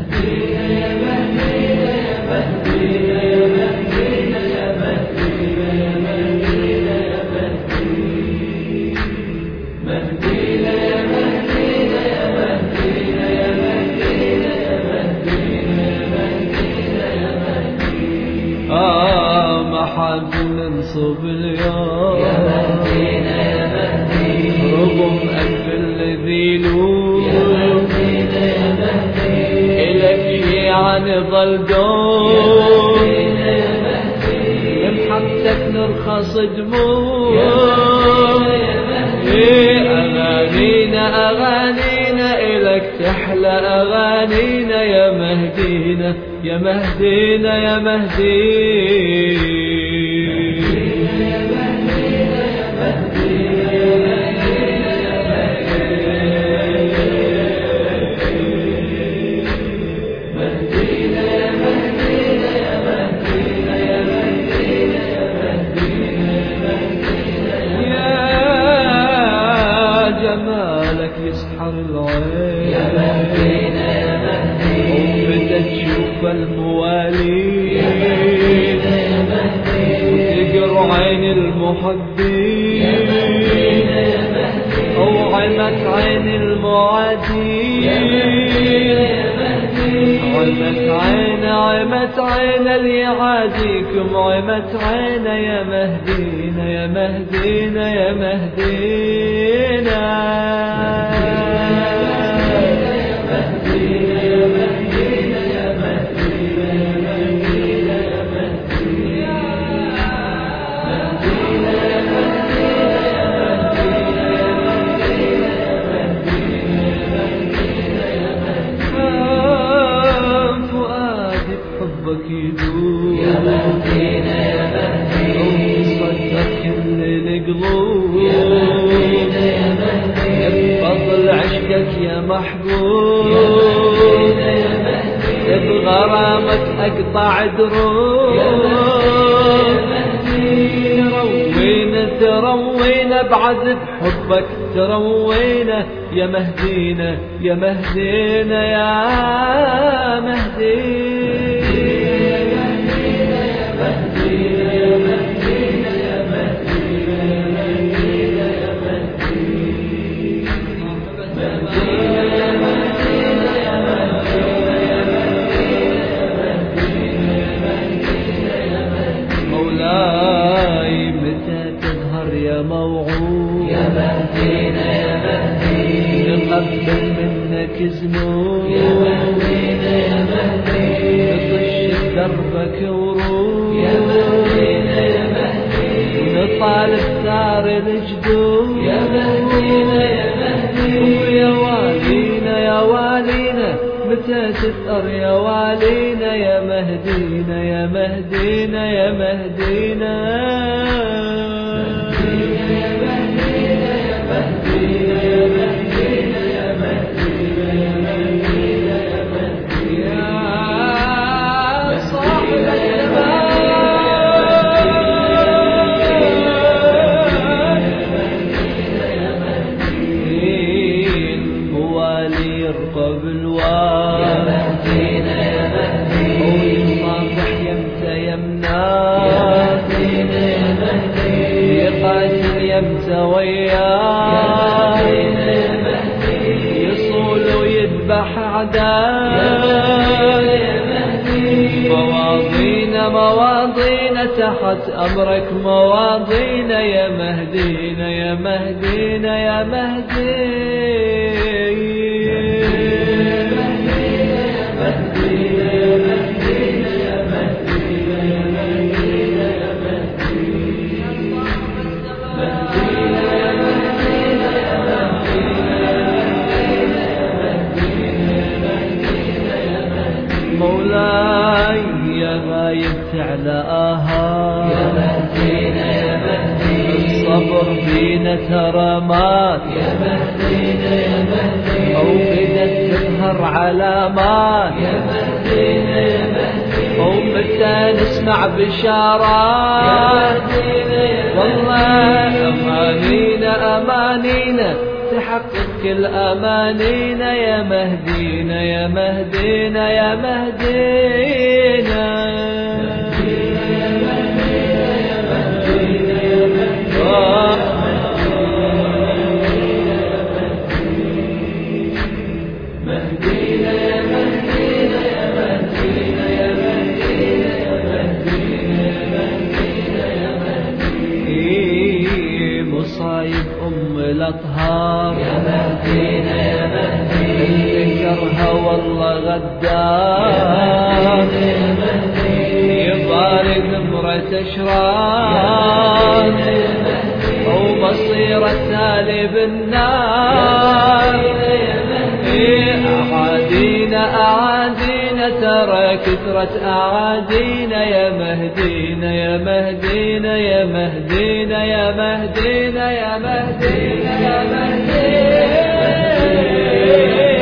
ننصب اليوم يا مهدينا يا مهدي رغم أنف الذيلون يا مهدينا يا مهدي إلك يعني ظل دوم يا مهدينا يا مهدي بحقك نرخص دموع يا مهدينا أغانينا أغانينا إلك تحلى أغانينا يا مهدينا يا مهدينا يا مهدي يسحر العين يا مهدينا يا مهدي وبدأت تشوف الموالي يا مهدينا يا مهدي وتقر عين المحبين يا مهدينا يا مهدي وعمت عين المعادين يا مهدينا يا مهدي عمت عين اللي يعاديكم عمت عين يا مهدينا يا مهدينا يا مهدينا يا مهدينا يا مهدي صدق كل القلوب يا مهدينا يا مهدي بفضل عشقك يا محبوب يا مهدينا يا مهدي بغرامك اقطع دروب يا مهدينا تروينا تروينا بعد بحبك تروينا يا مهدينا يا مهدينا يا مهدي يا مهدينا يا مهدي نقبل منك ذنوب يا مهدينا يا مهدي نطش دربك وروح يا مهدينا يا مهدي نطالب ثار الجدود يا مهدينا يا مهدي ويا والينا يا والينا متى تثأر يا والينا يا مهدينا يا مهدينا يا مهدينا يصول ويذبح أعداء مواضينا مواضينا تحت أمرك مواضينا يا مهدينا يا مهدينا يا مهدي مولاي يا غايب تعلى يا مهدينا يا مهدي الصبر فينا ترى مات يا مهدينا يا مهدي أو بدت تظهر علامات يا مهدينا يا مهدي أو متى نسمع بشارات يا مهدينا يا مهدي والله أمانينا أمانينا وتحقق كل أمانينا يا مهدينا يا مهدينا يا مهدينا. مصايب الأطهار يا مهدينا يا مهدينا، اللي كرها والله غدار يبارك نمرة أشرار ومصير التالي بالنار. أعادينا ترى كثرة أعادينا يا مهدينا يا مهدينا يا مهدينا يا مهدينا يا مهدينا يا مهدينا.